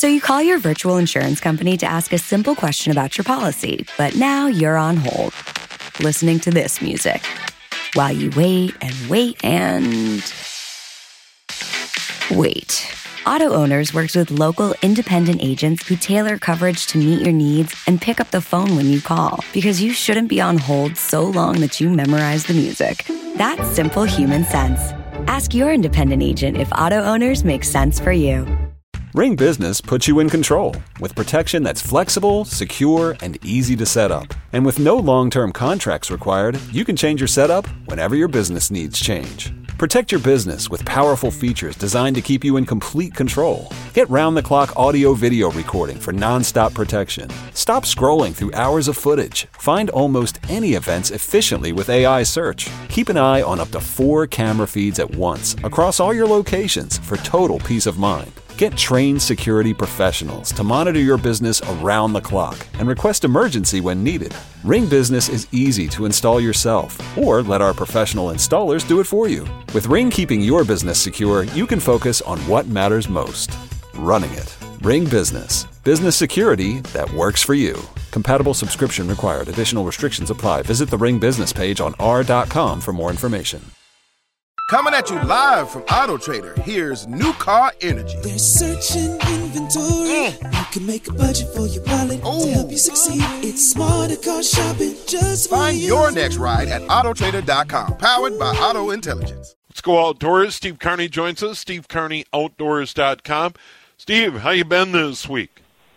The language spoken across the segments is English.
So you call your virtual insurance company to ask a simple question about your policy, but now you're on hold, listening to this music, while you wait and wait and wait. Auto Owners works with local independent agents who tailor coverage to meet your needs and pick up the phone when you call, because you shouldn't be on hold so long that you memorize the music. That's simple human sense. Ask your independent agent if Auto Owners makes sense for you. Ring Business puts you in control with protection that's flexible, secure, and easy to set up. And with no long-term contracts required, you can change your setup whenever your business needs change. Protect your business with powerful features designed to keep you in complete control. Get round-the-clock audio-video recording for non-stop protection. Stop scrolling through hours of footage. Find almost any events efficiently with AI search. Keep an eye on up to 4 camera feeds at once across all your locations for total peace of mind. Get trained security professionals to monitor your business around the clock and request emergency when needed. Ring Business is easy to install yourself, or let our professional installers do it for you. With Ring keeping your business secure, you can focus on what matters most: running it. Ring Business. Business security that works for you. Compatible subscription required. Additional restrictions apply. Visit the Ring Business page on r.com for more information. Coming at you live from Auto Trader, here's New Car Energy. They're searching inventory. You can make a budget for your wallet to help you succeed. It's smarter car shopping just for Find you. your next ride at autotrader.com, powered by Auto Intelligence. Let's go outdoors. Steve Carney joins us, stevecarneyoutdoors.com. Steve, how you been this week?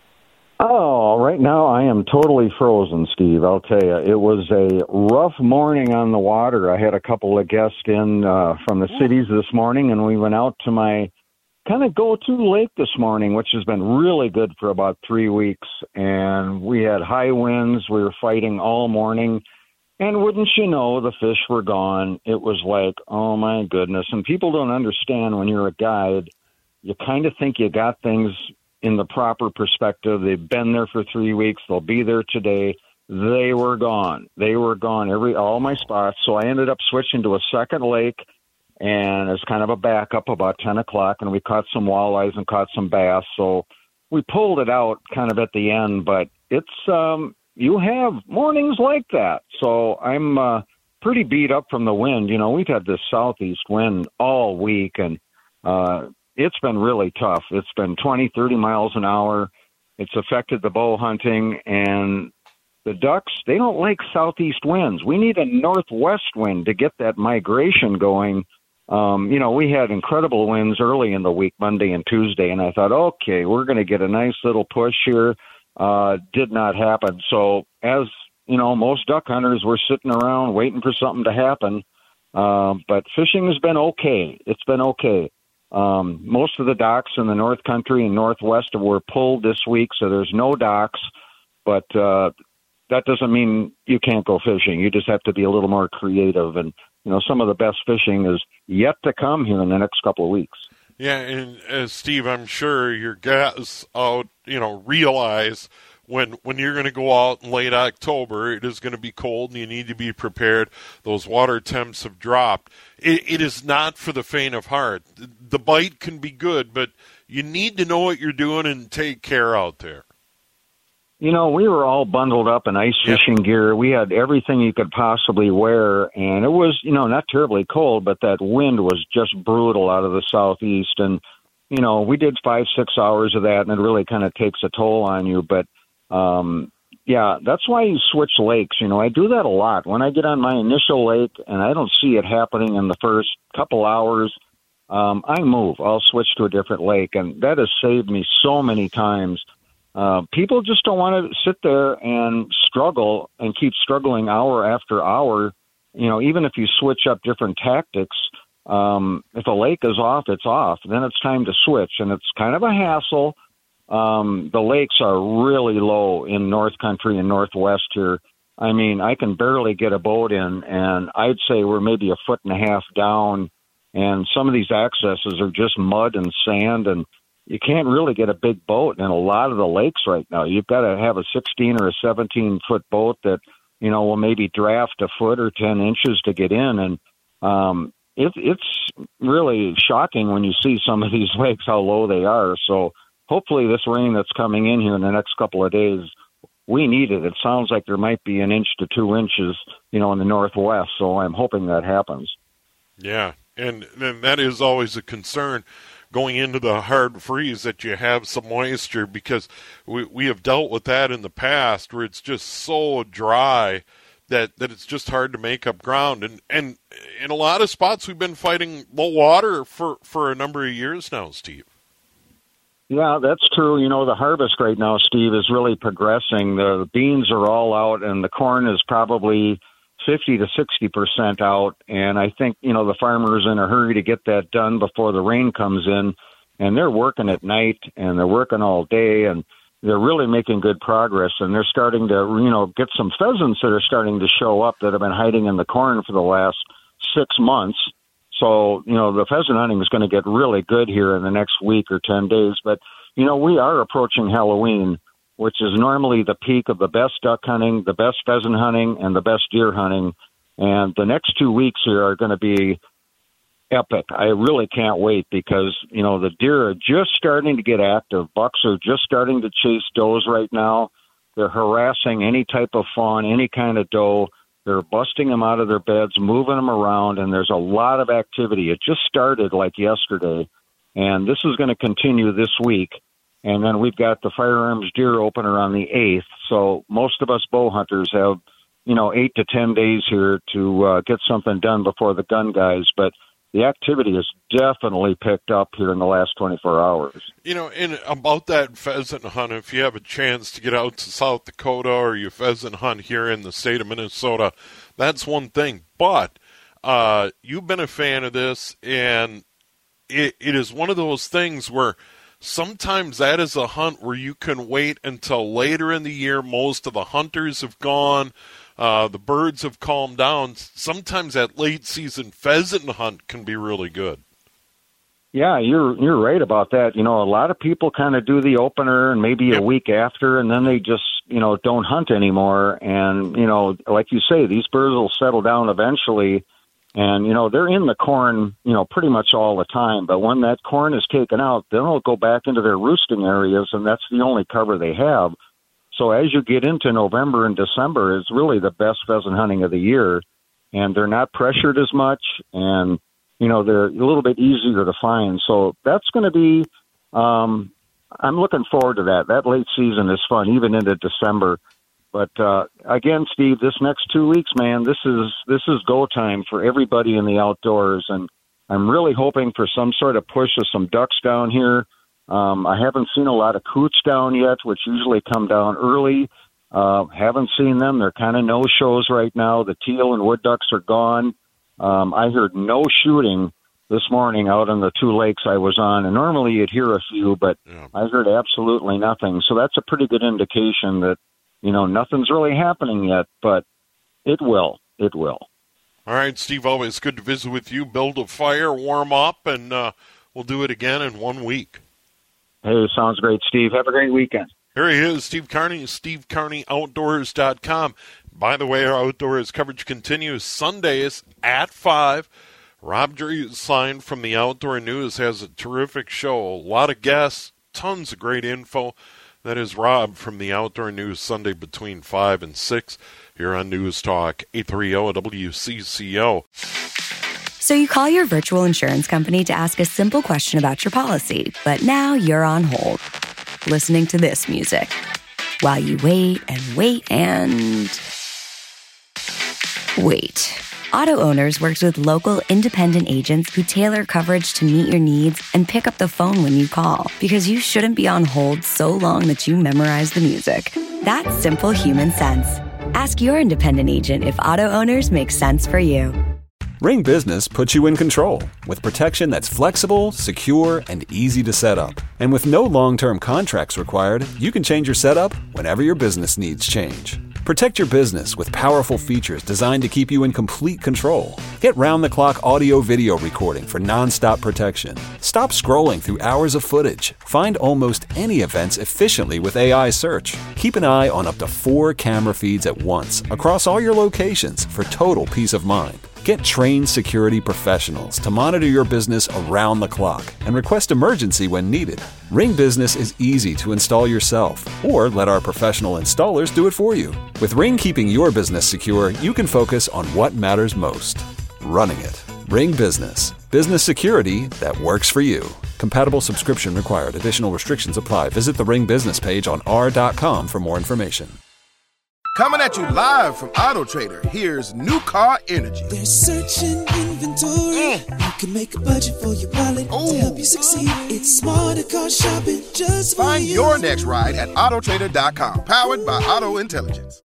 Oh, right now I am totally frozen, Steve. I'll tell you, it was a rough morning on the water. I had a couple of guests in from the cities this morning, and we went out to my kind of go-to lake this morning, which has been really good for about 3 weeks. And we had high winds. We were fighting all morning. And wouldn't you know, the fish were gone. It was like, oh, my goodness. And people don't understand when you're a guide, you kind of think you got things in the proper perspective. They've been there for 3 weeks. They'll be there today. They were gone. They were gone, all my spots. So I ended up switching to a second lake, and it's kind of a backup about 10 o'clock, and we caught some walleyes and caught some bass. So we pulled it out kind of at the end, but it's you have mornings like that. So I'm pretty beat up from the wind. You know, we've had this southeast wind all week, and it's been really tough. It's been 20, 30 miles an hour. It's affected the bow hunting, and the ducks, they don't like southeast winds. We need a northwest wind to get that migration going. You know, we had incredible winds early in the week, Monday and Tuesday, and I thought, okay, we're going to get a nice little push here. Did not happen. So as, you know, most duck hunters were sitting around waiting for something to happen. But fishing has been okay. It's been okay. Most of the docks in the North Country and Northwest were pulled this week, so there's no docks, but that doesn't mean you can't go fishing. You just have to be a little more creative, and you know, some of the best fishing is yet to come here in the next couple of weeks. Yeah, and Steve, I'm sure your guys out, you know, realize when you're going to go out in late October, it is going to be cold and you need to be prepared. Those water temps have dropped. It is not for the faint of heart. The bite can be good, but you need to know what you're doing and take care out there. You know, we were all bundled up in ice fishing gear. We had everything you could possibly wear, and it was, you know, not terribly cold, but that wind was just brutal out of the southeast. And, you know, we did 5-6 hours of that, and it really kind of takes a toll on you. But, yeah, that's why you switch lakes. You know, I do that a lot. When I get on my initial lake and I don't see it happening in the first couple hours, I move. I'll switch to a different lake, and that has saved me so many times. People just don't want to sit there and struggle and keep struggling hour after hour. You know, even if you switch up different tactics, if a lake is off, it's off. Then it's time to switch, and it's kind of a hassle. The lakes are really low in North Country and Northwest here. I mean, I can barely get a boat in, and I'd say we're maybe 1.5 feet down, and some of these accesses are just mud and sand, and you can't really get a big boat in a lot of the lakes right now. You've got to have a 16 or a 17-foot boat that, you know, will maybe draft a foot or 10 inches to get in. And it's really shocking when you see some of these lakes, how low they are. So hopefully this rain that's coming in here in the next couple of days, we need it. It sounds like there might be 1 inch to 2 inches, in the northwest, so I'm hoping that happens. Yeah, and that is always a concern going into the hard freeze, that you have some moisture, because we have dealt with that in the past where it's just so dry that it's just hard to make up ground. And in a lot of spots we've been fighting low water for a number of years now, Steve. Yeah, that's true. The harvest right now, Steve, is really progressing. The beans are all out, and the corn is probably 50 to 60% out. And I think, the farmer's in a hurry to get that done before the rain comes in. And they're working at night, and they're working all day, and they're really making good progress. And they're starting to, get some pheasants that are starting to show up that have been hiding in the corn for the last 6 months. So, the pheasant hunting is going to get really good here in the next week or 10 days. But, we are approaching Halloween, which is normally the peak of the best duck hunting, the best pheasant hunting, and the best deer hunting. And the next 2 weeks here are going to be epic. I really can't wait because, the deer are just starting to get active. Bucks are just starting to chase does right now. They're harassing any type of fawn, any kind of doe. They're busting them out of their beds, moving them around, and there's a lot of activity. It just started like yesterday, and this is going to continue this week. And then we've got the firearms deer opener on the 8th. So most of us bow hunters have, 8 to 10 days here to get something done before the gun guys. But the activity has definitely picked up here in the last 24 hours. And about that pheasant hunt, if you have a chance to get out to South Dakota or you pheasant hunt here in the state of Minnesota, that's one thing. But you've been a fan of this, and it is one of those things where sometimes that is a hunt where you can wait until later in the year. Most of the hunters have gone. The birds have calmed down. Sometimes that late season pheasant hunt can be really good. Yeah, you're right about that. A lot of people kind of do the opener and maybe a week after, and then they just, don't hunt anymore. And, like you say, these birds will settle down eventually. And, they're in the corn, pretty much all the time. But when that corn is taken out, then they'll go back into their roosting areas, and that's the only cover they have. So as you get into November and December, it's really the best pheasant hunting of the year. And they're not pressured as much, and, they're a little bit easier to find. So that's going to be, I'm looking forward to that. That late season is fun, even into December. But again, Steve, this next 2 weeks, man, this is go time for everybody in the outdoors. And I'm really hoping for some sort of push of some ducks down here. I haven't seen a lot of coots down yet, which usually come down early. Haven't seen them. They're kind of no-shows right now. The teal and wood ducks are gone. I heard no shooting this morning out on the 2 lakes I was on. And normally you'd hear a few, but I heard absolutely nothing. So that's a pretty good indication that, nothing's really happening yet, but it will. It will. All right, Steve, always good to visit with you. Build a fire, warm up, and we'll do it again in 1 week. Hey, sounds great, Steve. Have a great weekend. Here he is, Steve Carney, SteveCarneyOutdoors.com. By the way, our outdoors coverage continues Sundays at 5. Rob Dresline from the Outdoor News has a terrific show. A lot of guests, tons of great info. That is Rob from the Outdoor News, Sunday between 5 and 6 here on News Talk 830 WCCO. So you call your virtual insurance company to ask a simple question about your policy, but now you're on hold, listening to this music while you wait and wait and wait. Auto Owners works with local independent agents who tailor coverage to meet your needs and pick up the phone when you call, because you shouldn't be on hold so long that you memorize the music. That's simple human sense. Ask your independent agent if Auto Owners makes sense for you. Ring Business puts you in control with protection that's flexible, secure, and easy to set up. And with no long-term contracts required, you can change your setup whenever your business needs change. Protect your business with powerful features designed to keep you in complete control. Get round-the-clock audio-video recording for non-stop protection. Stop scrolling through hours of footage. Find almost any events efficiently with AI search. Keep an eye on up to 4 camera feeds at once across all your locations for total peace of mind. Get trained security professionals to monitor your business around the clock and request emergency when needed. Ring Business is easy to install yourself, or let our professional installers do it for you. With Ring keeping your business secure, you can focus on what matters most: running it. Ring Business. Business security that works for you. Compatible subscription required. Additional restrictions apply. Visit the Ring Business page on r.com for more information. Coming at you live from Auto Trader, here's New Car Energy. They're searching inventory. You can make a budget for your wallet to help you succeed. It's smarter car shopping just for Find you. your next ride at autotrader.com. Powered by Auto Intelligence.